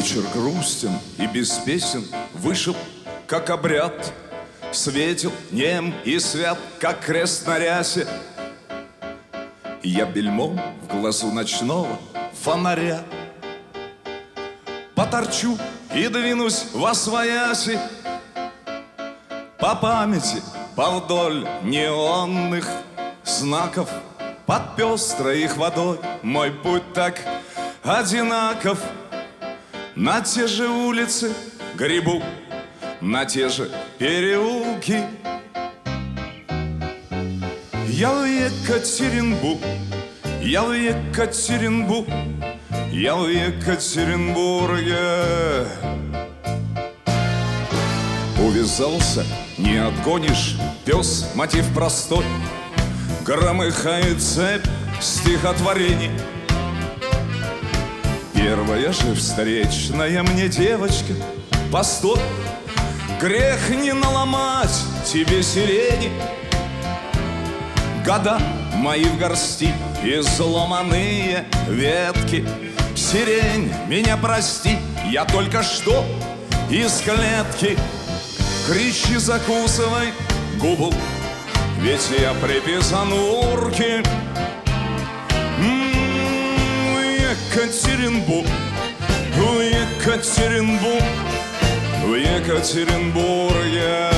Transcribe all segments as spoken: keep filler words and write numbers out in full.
Вечер грустен и без песен вышел, как обряд, светил нем и свят, как крест на рясе. Я бельмом в глазу ночного фонаря поторчу и двинусь восвояси по памяти, повдоль неонных знаков, под пестрой их водой мой путь так одинаков. На те же улицы гребу, на те же переулки. Я в Екатеринбург, я в Екатеринбург, я в Екатеринбурге. Увязался, не отгонишь, пес, мотив простой, громыхает цепь стихотворений. Первая же встречная мне девочка, постой, грех не наломать тебе сирени. Года мои в горсти, изломанные ветки. Сирень, меня прости, я только что из клетки. Кричи, закусывай губу, ведь я приписан урки. Екатеринбург, в Екатеринбург, в Екатеринбурге.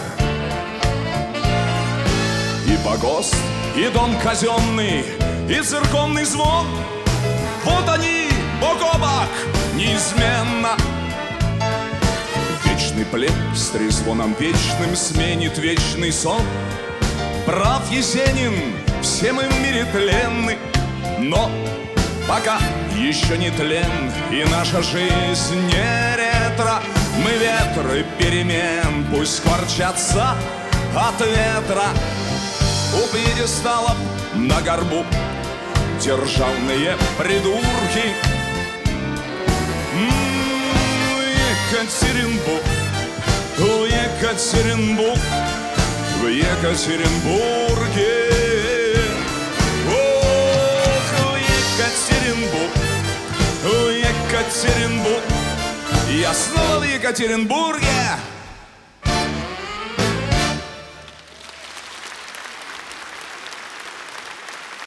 И погост, и дом казенный, и церковный звон, вот они, бок о бок, неизменно. Вечный плен с трезвоном вечным сменит вечный сон. Прав Есенин, все мы в мире тленны, но пока еще не тлен, и наша жизнь не ретро. Мы ветры перемен, пусть скворчатся от ветра. У пьедесталов на горбу державные придурки. М-м, Екатеринбург, в Екатеринбург, в Екатеринбурге. В Екатеринбург, я снова в Екатеринбурге.